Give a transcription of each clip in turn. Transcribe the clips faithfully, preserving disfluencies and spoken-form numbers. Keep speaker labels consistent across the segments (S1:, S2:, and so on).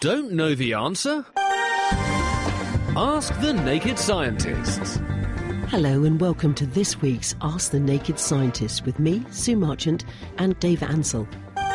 S1: Don't know the answer? Ask the Naked Scientists.
S2: Hello and welcome to this week's Ask the Naked Scientists with me, Sue Marchant, and Dave Ansell.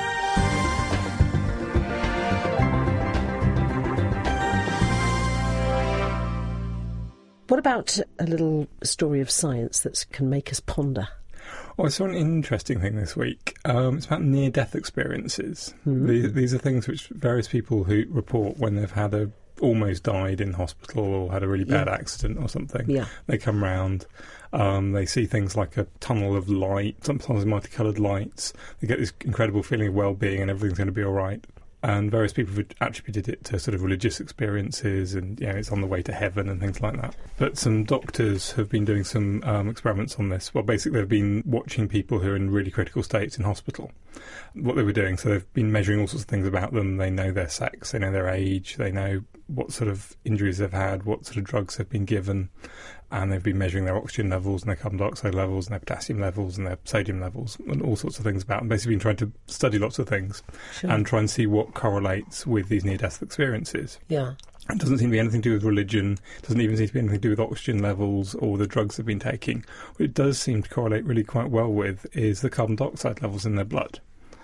S2: What about a little story of science that can make us ponder?
S3: Well, I saw an interesting thing this week. Um, it's about near-death experiences. Mm-hmm. These, these are things which various people who report when they've had a almost died in hospital or had a really bad yeah. accident or something.
S2: Yeah.
S3: They come round, um, they see things like a tunnel of light, sometimes multicoloured lights. They get this incredible feeling of well-being and everything's going to be all right. And various people have attributed it to sort of religious experiences and, you know, it's on the way to heaven and things like that. But some doctors have been doing some um, experiments on this. Well, basically they've been watching people who are in really critical states in hospital. What they were doing, so they've been measuring all sorts of things about them. They know their sex, they know their age, they know what sort of injuries they've had, what sort of drugs have been given, and they've been measuring their oxygen levels and their carbon dioxide levels and their potassium levels and their sodium levels and all sorts of things about them. Basically been trying to study lots of things sure. and try and see what correlates with these near-death experiences.
S2: Yeah.
S3: It doesn't seem to be anything to do with religion, doesn't even seem to be anything to do with oxygen levels or the drugs they've been taking. What it does seem to correlate really quite well with is the carbon dioxide levels in their blood.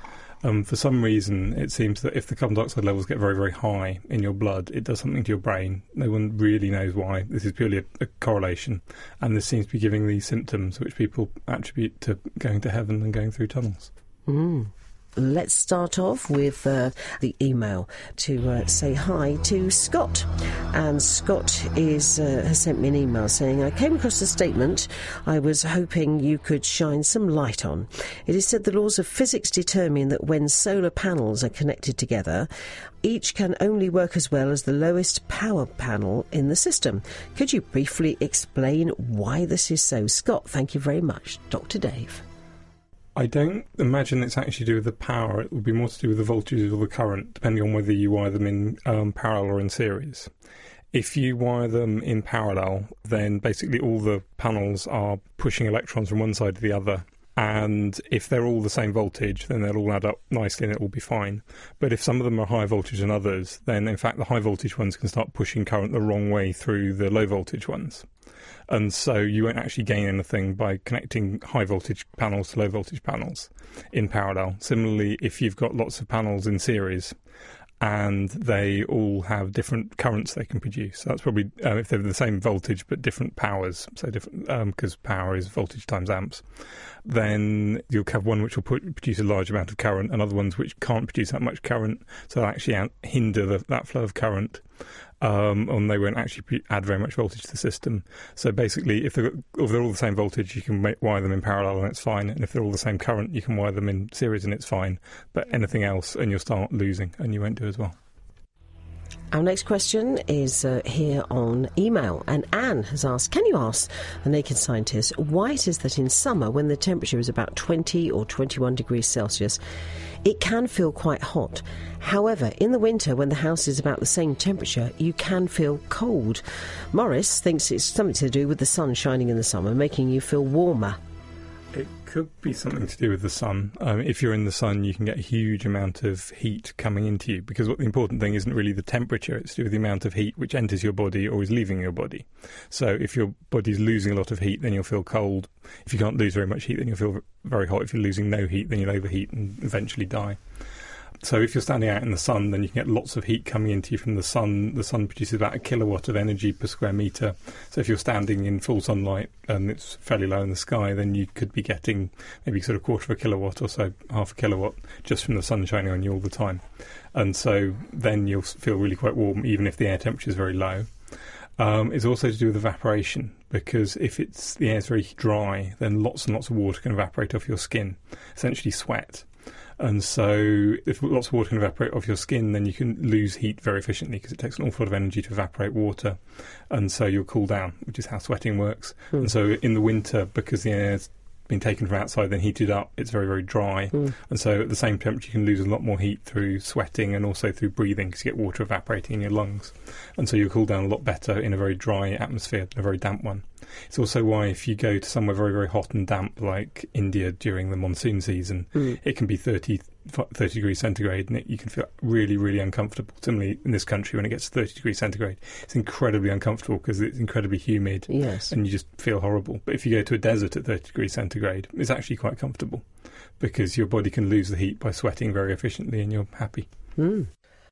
S3: Um, for some reason, it seems that if the carbon dioxide levels get very, very high in your blood, it does something to your brain. No one really knows why. This is purely a, a correlation. And this seems to be giving these symptoms which people attribute to going to heaven and going through tunnels.
S2: Mm. Let's start off with uh, the email to uh, say hi to Scott. And Scott is uh, has sent me an email saying, I came across a statement I was hoping you could shine some light on. It is said the laws of physics determine that when solar panels are connected together, each can only work as well as the lowest power panel in the system. Could you briefly explain why this is so? Scott, thank you very much. Doctor Dave.
S3: I don't imagine it's actually to do with the power. It would be more to do with the voltages or the current, depending on whether you wire them in um, parallel or in series. If you wire them in parallel, then basically all the panels are pushing electrons from one side to the other. And if they're all the same voltage, then they'll all add up nicely and it will be fine. But if some of them are higher voltage than others, then in fact the high voltage ones can start pushing current the wrong way through the low voltage ones. And so you won't actually gain anything by connecting high voltage panels to low voltage panels in parallel. Similarly, if you've got lots of panels in series and they all have different currents they can produce, so that's probably uh, if they're the same voltage but different powers, so different because um, power is voltage times amps, then you'll have one which will put, produce a large amount of current and other ones which can't produce that much current, so they'll actually out, hinder the, that flow of current. Um, and they won't actually add very much voltage to the system. So basically, if they're, if they're all the same voltage, you can make, wire them in parallel and it's fine. And if they're all the same current, you can wire them in series and it's fine. But anything else, and you'll start losing, and you won't do as well.
S2: Our next question is uh, here on email, and Anne has asked, can you ask the Naked Scientist why it is that in summer, when the temperature is about twenty or twenty-one degrees Celsius, it can feel quite hot. However, in the winter, when the house is about the same temperature, you can feel cold. Morris thinks it's something to do with the sun shining in the summer, making you feel warmer.
S3: It could be something to do with the sun. Um, if you're in the sun, you can get a huge amount of heat coming into you, because what the important thing isn't really the temperature, it's to do with the amount of heat which enters your body or is leaving your body. So if your body's losing a lot of heat, then you'll feel cold. If you can't lose very much heat, then you'll feel very hot. If you're losing no heat, then you'll overheat and eventually die. So if you're standing out in the sun, then you can get lots of heat coming into you from the sun. The sun produces about a kilowatt of energy per square metre. So if you're standing in full sunlight and it's fairly low in the sky, then you could be getting maybe sort of quarter of a kilowatt or so, half a kilowatt, just from the sun shining on you all the time. And so then you'll feel really quite warm, even if the air temperature is very low. Um, it's also to do with evaporation, because if it's the air's very dry, then lots and lots of water can evaporate off your skin, essentially sweat. And so if lots of water can evaporate off your skin, then you can lose heat very efficiently, because it takes an awful lot of energy to evaporate water. And so you'll cool down, which is how sweating works. Mm. And so in the winter, because the air's been taken from outside, then heated up, it's very, very dry. Mm. And so at the same temperature, you can lose a lot more heat through sweating and also through breathing, because you get water evaporating in your lungs. And so you'll cool down a lot better in a very dry atmosphere than a very damp one. It's also why if you go to somewhere very, very hot and damp, like India during the monsoon season, mm. it can be thirty thirty degrees centigrade, and it, you can feel really, really uncomfortable. Similarly, in this country, when it gets to thirty degrees centigrade, it's incredibly uncomfortable because it's incredibly humid,
S2: yes,
S3: and you just feel horrible. But if you go to a desert at thirty degrees centigrade, it's actually quite comfortable because your body can lose the heat by sweating very efficiently, and you're happy.
S2: Mm.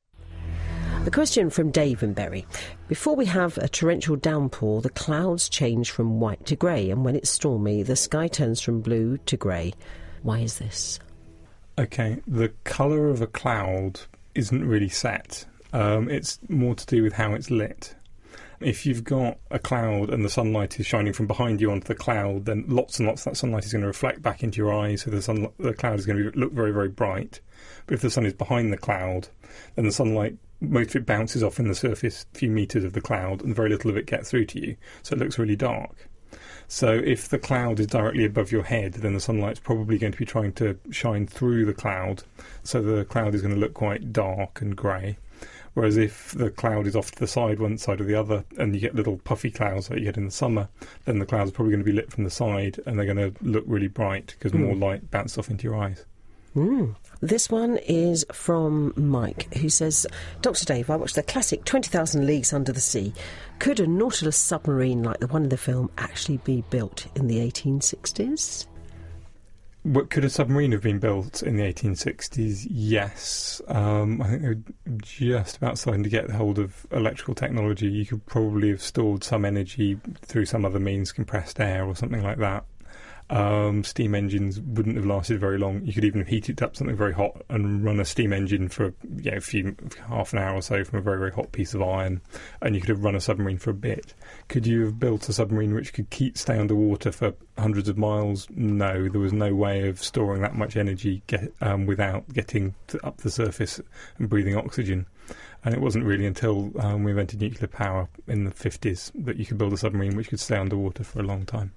S2: A question from Dave in Bury. Before we have a torrential downpour, the clouds change from white to grey, and when it's stormy, the sky turns from blue to grey. Why is this?
S3: Okay, the colour of a cloud isn't really set. Um, it's more to do with how it's lit. If you've got a cloud and the sunlight is shining from behind you onto the cloud, then lots and lots of that sunlight is going to reflect back into your eyes, so the, sun, the cloud is going to look very, very bright. But if the sun is behind the cloud, then the sunlight, most of it bounces off in the surface a few metres of the cloud, and very little of it gets through to you, so it looks really dark. So if the cloud is directly above your head, then the sunlight's probably going to be trying to shine through the cloud, so the cloud is going to look quite dark and grey. Whereas if the cloud is off to the side, one side or the other, and you get little puffy clouds like you get in the summer, then the clouds are probably going to be lit from the side, and they're going to look really bright because mm. more light bounces off into your eyes.
S2: Mm. This one is from Mike, who says, Doctor Dave, I watched the classic twenty thousand Leagues Under the Sea. Could a Nautilus submarine like the one in the film actually be built in the eighteen sixties?
S3: What, could a submarine have been built in the eighteen sixties? Yes. Um, I think they were just about starting to get hold of electrical technology. You could probably have stored some energy through some other means, compressed air or something like that. Um, steam engines wouldn't have lasted very long. You could even have heated up something very hot and run a steam engine for you know, a few, half an hour or so from a very, very hot piece of iron, and you could have run a submarine for a bit. Could you have built a submarine which could keep stay underwater for hundreds of miles? No, there was no way of storing that much energy get, um, without getting to, up the surface and breathing oxygen. And it wasn't really until um, we invented nuclear power in the fifties that you could build a submarine which could stay underwater for a long time.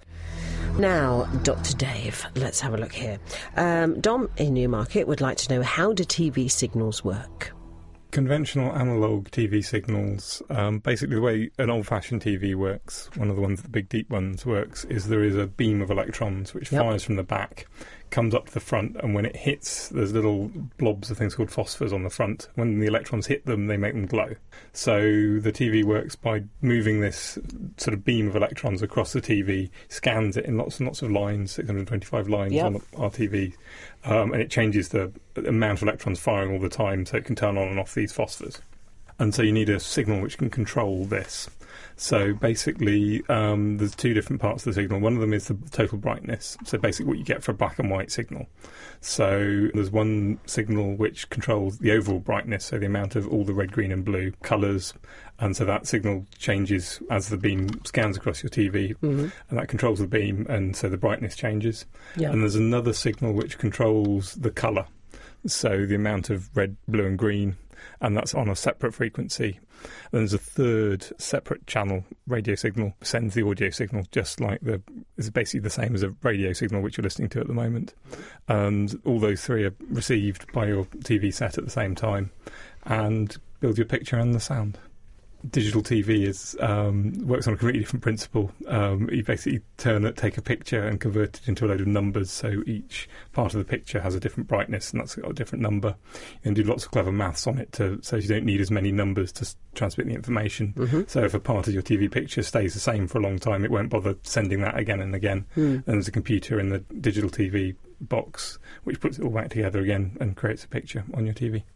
S2: Now, Doctor Dave, let's have a look here. Um, Dom in Newmarket would like to know, how do T V signals work?
S3: Conventional analogue T V signals, um, basically the way an old-fashioned T V works, one of the ones, the big deep ones, works, is there is a beam of electrons which yep. fires from the back, comes up to the front, and when it hits, there's little blobs of things called phosphors on the front. When the electrons hit them, they make them glow. So the T V works by moving this sort of beam of electrons across the T V, scans it in lots and lots of lines, six hundred twenty-five lines yep. on our T V, um, and it changes the amount of electrons firing all the time so it can turn on and off these phosphors. And so you need a signal which can control this. So basically, um, there's two different parts of the signal. One of them is the total brightness, so basically what you get for a black and white signal. So there's one signal which controls the overall brightness, so the amount of all the red, green and blue colours, and so that signal changes as the beam scans across your T V, mm-hmm. and that controls the beam, and so the brightness changes. Yeah. And there's another signal which controls the colour, so the amount of red, blue and green, and that's on a separate frequency. Then there's a third separate channel radio signal, sends the audio signal, just like the it's basically the same as a radio signal which you're listening to at the moment. And all those three are received by your T V set at the same time and build your picture and the sound. Digital T V is um, works on a completely different principle. Um, you basically turn it, take a picture and convert it into a load of numbers, so each part of the picture has a different brightness and that's got a different number. You can do lots of clever maths on it to, so you don't need as many numbers to s- transmit the information. Mm-hmm. So if a part of your T V picture stays the same for a long time, it won't bother sending that again and again. Mm. And there's a computer in the digital T V box which puts it all back together again and creates a picture on your T V.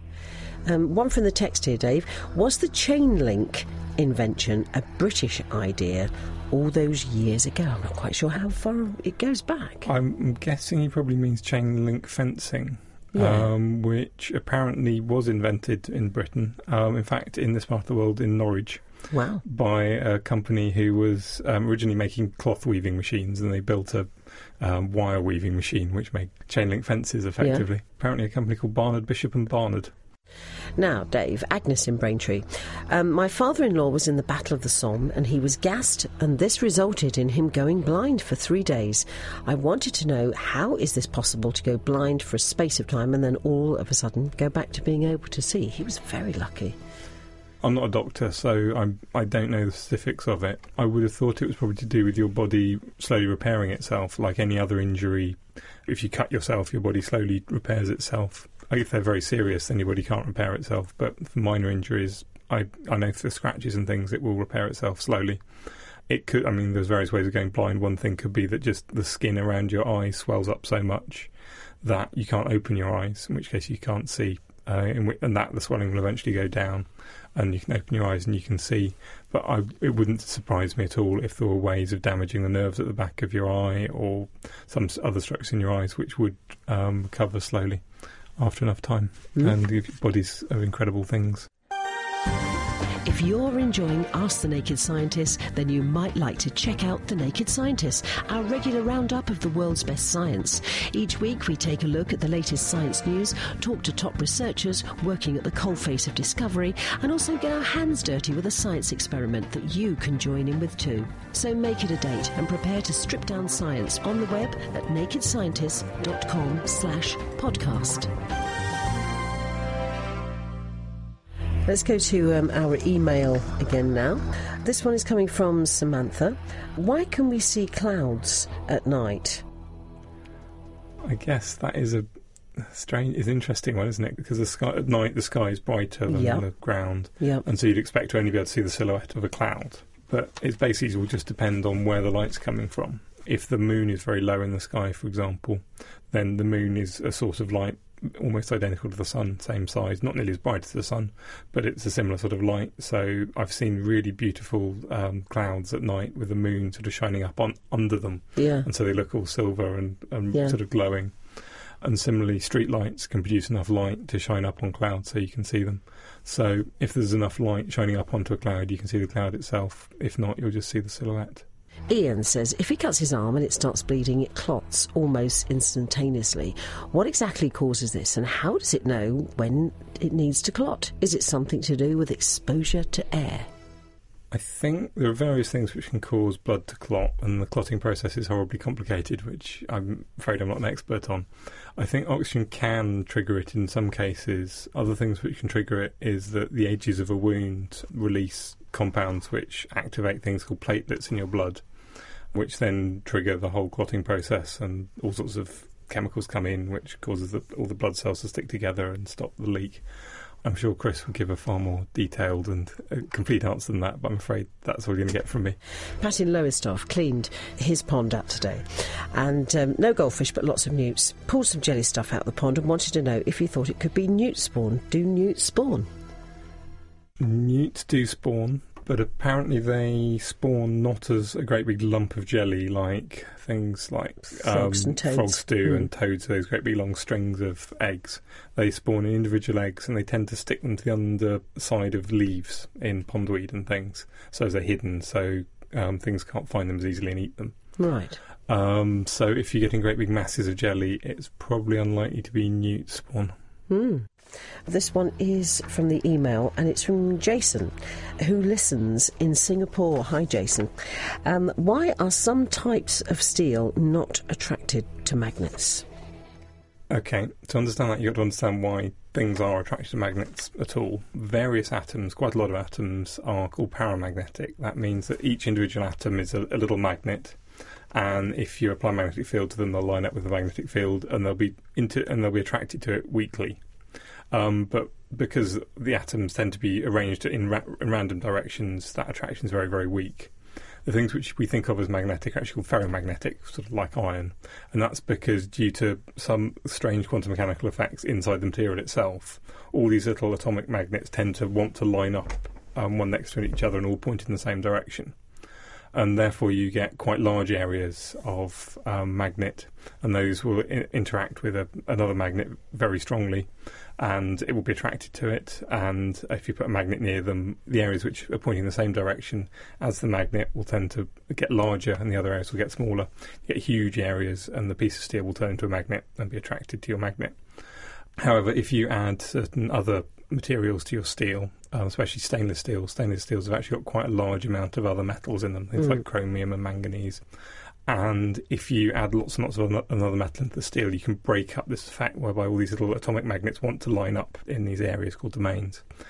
S2: Um, one from the text here, Dave. Was the chain link invention a British idea all those years ago? I'm not quite sure how far it goes back.
S3: I'm guessing he probably means chain link fencing,
S2: yeah.
S3: um, which apparently was invented in Britain. Um, in fact, in this part of the world, in Norwich.
S2: Wow.
S3: By a company who was um, originally making cloth weaving machines, and they built a um, wire weaving machine which made chain link fences effectively. Yeah. Apparently a company called Barnard, Bishop and Barnard.
S2: Now, Dave, Agnes in Braintree. Um, my father-in-law was in the Battle of the Somme and he was gassed, and this resulted in him going blind for three days. I wanted to know, how is this possible to go blind for a space of time and then all of a sudden go back to being able to see? He was very lucky.
S3: I'm not a doctor, so I'm, I don't know the specifics of it. I would have thought it was probably to do with your body slowly repairing itself, like any other injury. If you cut yourself, your body slowly repairs itself. If they're very serious, then your body can't repair itself. But for minor injuries, I, I know for scratches and things, it will repair itself slowly. It could, I mean, there's various ways of going blind. One thing could be that just the skin around your eye swells up so much that you can't open your eyes, in which case you can't see. Uh, in w- and that the swelling will eventually go down and you can open your eyes and you can see. But I, it wouldn't surprise me at all if there were ways of damaging the nerves at the back of your eye or some other structures in your eyes which would um, recover slowly after enough time. Mm. And your bodies are incredible things.
S2: If you're enjoying Ask the Naked Scientist, then you might like to check out The Naked Scientist, our regular roundup of the world's best science. Each week we take a look at the latest science news, talk to top researchers working at the coalface of discovery, and also get our hands dirty with a science experiment that you can join in with too. So make it a date and prepare to strip down science on the web at naked scientist dot com slash podcast. Let's go to um, our email again now. This one is coming from Samantha. Why can we see clouds at night?
S3: I guess that is a strange, is interesting one, isn't it? Because the sky at night, the sky is brighter than
S2: yep.
S3: the ground,
S2: yep.
S3: and so you'd expect to only be able to see the silhouette of a cloud. But it basically will just depend on where the light's coming from. If the moon is very low in the sky, for example, then the moon is a source of light almost identical to the sun, same size, not nearly as bright as the sun, but it's a similar sort of light. So I've seen really beautiful um, clouds at night with the moon sort of shining up on under them,
S2: yeah.
S3: and so they look all silver and, and
S2: yeah.
S3: sort of glowing. And similarly, street lights can produce enough light to shine up on clouds so you can see them. So if there's enough light shining up onto a cloud, you can see the cloud itself. If not, you'll just see the silhouette.
S2: Ian says if he cuts his arm and it starts bleeding, it clots almost instantaneously. What exactly causes this, and how does it know when it needs to clot? Is it something to do with exposure to air?
S3: I think there are various things which can cause blood to clot, and the clotting process is horribly complicated, which I'm afraid I'm not an expert on. I think oxygen can trigger it in some cases. Other things which can trigger it is that the edges of a wound release compounds which activate things called platelets in your blood, which then trigger the whole clotting process, and all sorts of chemicals come in which causes the, all the blood cells to stick together and stop the leak. I'm sure Chris will give a far more detailed and uh, complete answer than that, but I'm afraid that's all you're going to get from me.
S2: Pat in Lowestoft cleaned his pond out today, and um, no goldfish but lots of newts. Pulled some jelly stuff out of the pond and wanted to know if he thought it could be newt spawn. Do newts spawn?
S3: Newts do spawn, but apparently they spawn not as a great big lump of jelly like things like
S2: frogs
S3: um,
S2: and toads.
S3: Frogs do,
S2: mm.
S3: and toads, those great big long strings of eggs. They spawn in individual eggs, and they tend to stick them to the underside of leaves in pondweed and things, so they're hidden, so um, things can't find them as easily and eat them.
S2: Right.
S3: Um, so if you're getting great big masses of jelly, it's probably unlikely to be newt spawn.
S2: Hmm. This one is from the email, and it's from Jason, who listens in Singapore. Hi, Jason. Um, why are some types of steel not attracted to magnets?
S3: Okay, to understand that, you've got to understand why things are attracted to magnets at all. Various atoms, quite a lot of atoms, are called paramagnetic. That means that each individual atom is a, a little magnet, and if you apply a magnetic field to them, they'll line up with the magnetic field, and they'll be into, and they'll be attracted to it weakly. Um, but because the atoms tend to be arranged in, ra- in random directions, that attraction is very, very weak. The things which we think of as magnetic are actually called ferromagnetic, sort of like iron, and that's because due to some strange quantum mechanical effects inside the material itself, all these little atomic magnets tend to want to line up um, one next to each other and all point in the same direction. And therefore you get quite large areas of um, magnet, and those will I- interact with a, another magnet very strongly, and it will be attracted to it. And if you put a magnet near them, the areas which are pointing in the same direction as the magnet will tend to get larger, and the other areas will get smaller. You get huge areas, and the piece of steel will turn into a magnet and be attracted to your magnet. However, if you add certain other materials to your steel, um, especially stainless steel, stainless steels have actually got quite a large amount of other metals in them, things mm. like chromium and manganese. And if you add lots and lots of another metal into the steel, you can break up this effect whereby all these little atomic magnets want to line up in these areas called domains.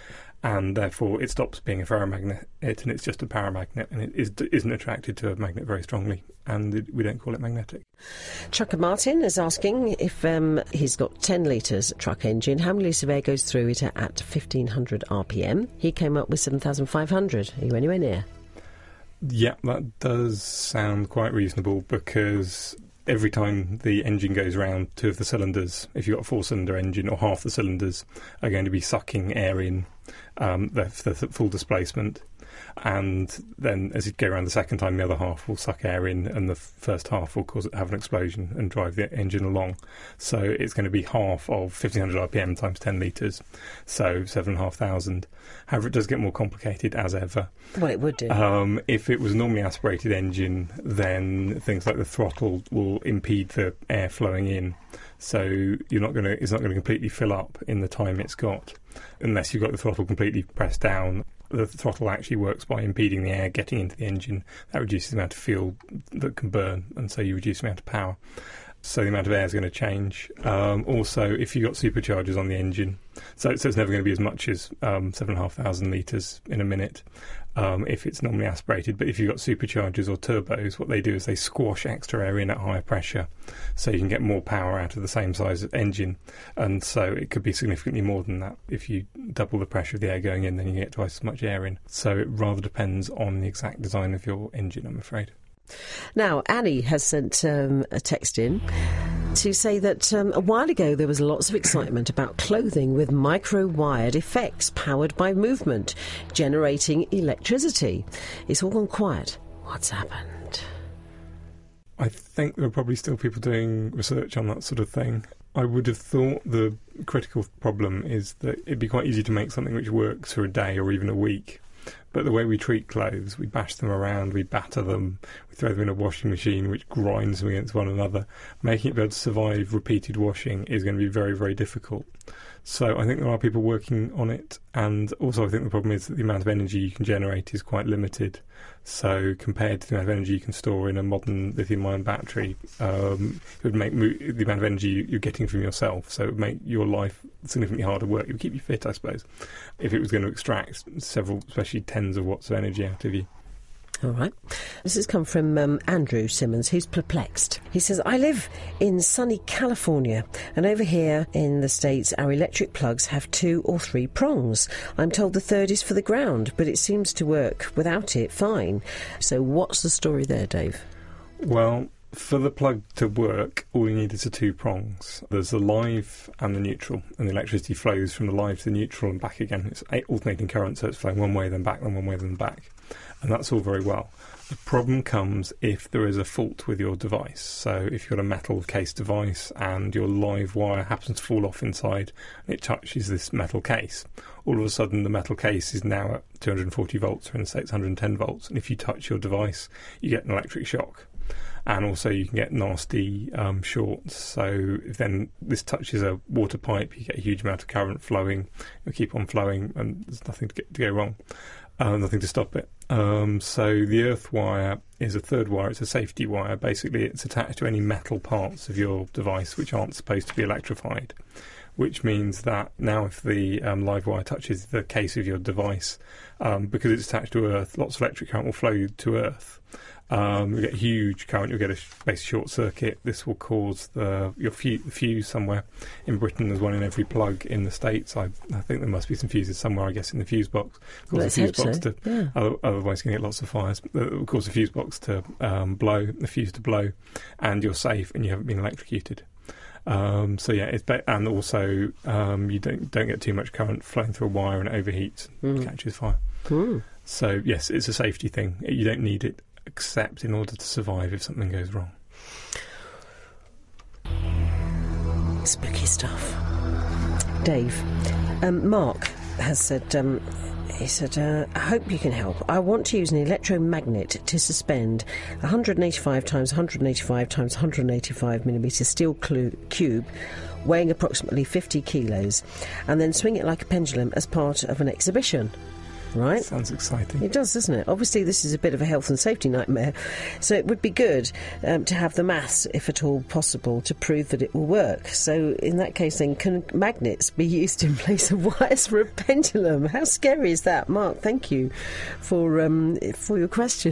S3: and therefore it stops being a ferromagnet and it's just a paramagnet, and it is, isn't attracted to a magnet very strongly, and it, we don't call it magnetic.
S2: Trucker Martin is asking if um, he's got ten litres truck engine, how many litres of air goes through it at fifteen hundred R P M? He came up with seven thousand five hundred. Are you anywhere near?
S3: Yeah, that does sound quite reasonable, because every time the engine goes round, two of the cylinders, if you've got a four-cylinder engine, or half the cylinders are going to be sucking air in, um, the, the full displacement. And then as you go around the second time, the other half will suck air in, and the first half will cause it to have an explosion and drive the engine along. So it's going to be half of fifteen hundred R P M times ten litres, so seven thousand five hundred. However, it does get more complicated as ever.
S2: Well, it would do.
S3: Um, if it was a normally aspirated engine, then things like the throttle will impede the air flowing in. So you're not going to, it's not going to completely fill up in the time it's got, unless you've got the throttle completely pressed down. The throttle actually works by impeding the air getting into the engine. That reduces the amount of fuel that can burn, and so you reduce the amount of power. So the amount of air is going to change. Um, also, if you've got superchargers on the engine, so, so it's never going to be as much as um, seven thousand five hundred litres in a minute um, if it's normally aspirated. But if you've got superchargers or turbos, what they do is they squash extra air in at higher pressure, so you can get more power out of the same size engine. And so it could be significantly more than that. If you double the pressure of the air going in, then you get twice as much air in. So it rather depends on the exact design of your engine, I'm afraid.
S2: Now, Annie has sent um, a text in to say that um, a while ago there was lots of excitement about clothing with micro-wired effects powered by movement, generating electricity. It's all gone quiet. What's happened?
S3: I think there are probably still people doing research on that sort of thing. I would have thought the critical problem is that it'd be quite easy to make something which works for a day or even a week. But the way we treat clothes, we bash them around, we batter them, we throw them in a washing machine which grinds them against one another. Making it be able to survive repeated washing is going to be very, very difficult. So I think there are people working on it, and also I think the problem is that the amount of energy you can generate is quite limited. So compared to the amount of energy you can store in a modern lithium-ion battery, um, it would make mo- the amount of energy you're getting from yourself, so it would make your life significantly harder work. It would keep you fit, I suppose, if it was going to extract several, especially tens of watts of energy out of you.
S2: All right. This has come from um, Andrew Simmons, who's perplexed. He says, I live in sunny California, and over here in the States, our electric plugs have two or three prongs. I'm told the third is for the ground, but it seems to work without it fine. So what's the story there, Dave?
S3: Well, for the plug to work, all you need is the two prongs. There's the live and the neutral, and the electricity flows from the live to the neutral and back again. It's alternating current, so it's flowing one way, then back, then one way, then back. And that's all very well. The problem comes if there is a fault with your device. So if you've got a metal case device and your live wire happens to fall off inside and it touches this metal case, all of a sudden the metal case is now at two hundred forty volts, or in the States one hundred ten volts, and if you touch your device you get an electric shock. And also you can get nasty um, shorts. So if then this touches a water pipe, you get a huge amount of current flowing. It'll keep on flowing and there's nothing to, get, to go wrong. Uh, nothing to stop it. Um, so the earth wire is a third wire. It's a safety wire. Basically, it's attached to any metal parts of your device which aren't supposed to be electrified, which means that now if the um, live wire touches the case of your device, um, because it's attached to earth, lots of electric current will flow to earth. Um, you get huge current, you'll get a sh- basic short circuit. This will cause the your fu- fuse somewhere. In Britain, there's one in every plug. In the States, I, I think there must be some fuses somewhere, I guess, in the fuse box. Cause
S2: Let's
S3: the fuse
S2: hope
S3: box
S2: so.
S3: to,
S2: Yeah.
S3: other, otherwise you can get lots of fires. Uh, Of course, the fuse box to um, blow, the fuse to blow, and you're safe and you haven't been electrocuted. Um, so yeah, it's be- and also um, you don't don't get too much current flowing through a wire and it overheats, and
S2: Mm.
S3: catches fire.
S2: Mm.
S3: So yes, it's a safety thing. You don't need it, except in order to survive if something goes wrong.
S2: Spooky stuff. Dave, um, Mark has said, um, he said, uh, I hope you can help. I want to use an electromagnet to suspend one hundred eighty-five times one hundred eighty-five times one hundred eighty-five millimetre steel clu- cube weighing approximately fifty kilos, and then swing it like a pendulum as part of an exhibition. right?
S3: Sounds exciting.
S2: It does, doesn't it? Obviously, this is a bit of a health and safety nightmare, so it would be good um, to have the maths, if at all possible, to prove that it will work. So in that case, then, can magnets be used in place of wires for a pendulum? How scary is that? Mark, thank you for um, for your question.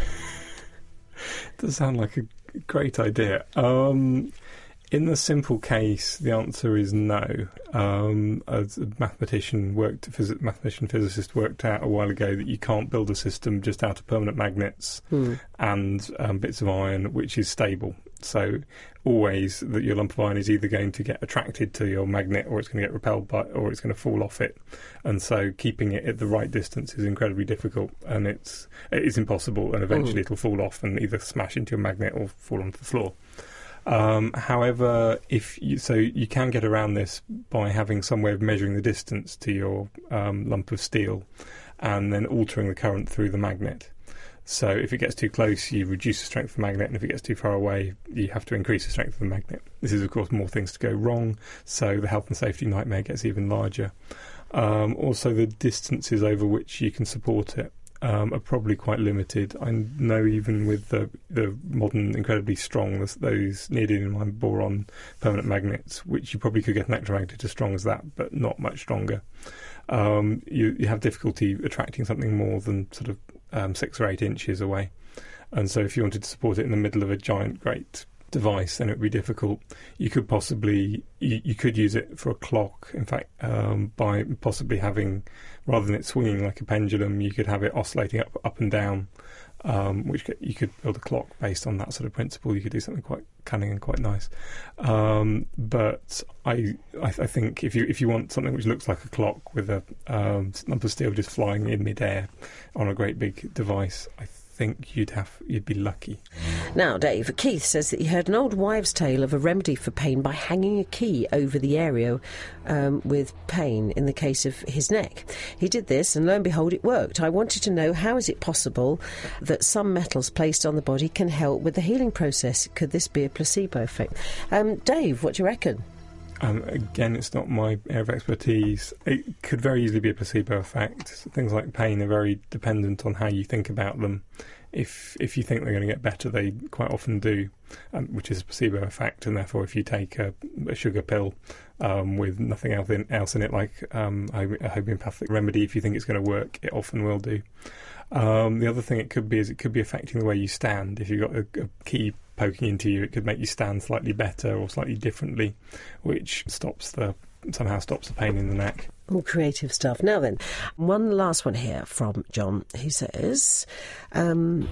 S3: It does sound like a great idea. Um, in the simple case, the answer is no. Um, as a mathematician worked, phys- mathematician physicist worked out a while ago that you can't build a system just out of permanent magnets hmm. and um, bits of iron, which is stable. So always that your lump of iron is either going to get attracted to your magnet, or it's going to get repelled by, or it's going to fall off it. And so keeping it at the right distance is incredibly difficult, and it's it is impossible. And eventually mm. it'll fall off and either smash into your magnet or fall onto the floor. Um, however, if you, so you can get around this by having some way of measuring the distance to your um, lump of steel, and then altering the current through the magnet. So if it gets too close, you reduce the strength of the magnet, and if it gets too far away, you have to increase the strength of the magnet. This is, of course, more things to go wrong, so the health and safety nightmare gets even larger. Um, also, the distances over which you can support it um, are probably quite limited. I know even with the, the modern, incredibly strong, those neodymium boron permanent magnets, which you probably could get an electromagnet as strong as that, but not much stronger. Um, you, you have difficulty attracting something more than sort of Um, six or eight inches away, and so if you wanted to support it in the middle of a giant great device, then it would be difficult. You could possibly you, you could use it for a clock. In fact, um, by possibly having, rather than it swinging like a pendulum, you could have it oscillating up up and down, um, which could, you could build a clock based on that sort of principle. You could do something quite cunning and quite nice. Um, but I, I I think if you if you want something which looks like a clock with a um, lump of steel just flying in midair on a great big device, I think you'd have you'd be lucky.
S2: Now, Dave, Keith says that he heard an old wives' tale of a remedy for pain by hanging a key over the area um, with pain in the case of his neck. He did this, and lo and behold, it worked. I wanted to know, how is it possible that some metals placed on the body can help with the healing process? Could this be a placebo effect? Um, Dave, what do you reckon?
S3: Um, again, it's not my area of expertise. It could very easily be a placebo effect. Things like pain are very dependent on how you think about them. If if you think they're going to get better, they quite often do, um, which is a placebo effect. And therefore, if you take a, a sugar pill um, with nothing else in, else in it, like um, a homeopathic remedy, if you think it's going to work, it often will do. Um, the other thing it could be is it could be affecting the way you stand. If you've got a, a key poking into you, it could make you stand slightly better or slightly differently, which stops the somehow stops the pain in the neck.
S2: All creative stuff. Now then, one last one here from John, who says, um,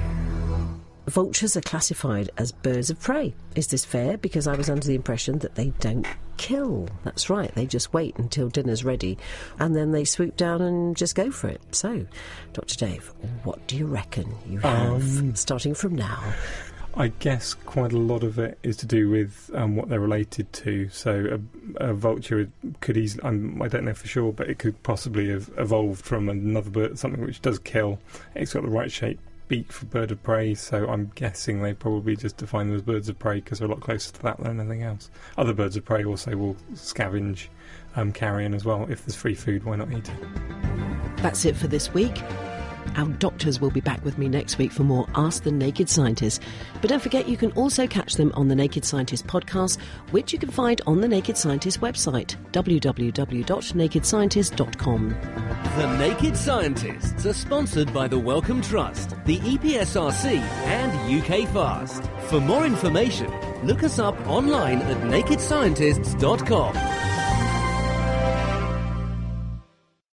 S2: vultures are classified as birds of prey. Is this fair? Because I was under the impression that they don't kill. That's right, they just wait until dinner's ready and then they swoop down and just go for it. So, Doctor Dave, what do you reckon you have, um, starting from now?
S3: I guess quite a lot of it is to do with um, what they're related to. So a, a vulture could easily, I'm, I don't know for sure, but it could possibly have evolved from another bird, something which does kill. It's got the right shape beak for bird of prey, so I'm guessing they probably just define them as birds of prey because they're a lot closer to that than anything else. Other birds of prey also will scavenge um, carrion as well. If there's free food, why not eat it?
S2: That's it for this week. Our doctors will be back with me next week for more Ask the Naked Scientist. But don't forget, you can also catch them on the Naked Scientist podcast, which you can find on the Naked Scientist website, w w w dot naked scientist dot com.
S1: The Naked Scientists are sponsored by the Wellcome Trust, the E P S R C and U K Fast. For more information, look us up online at naked scientists dot com.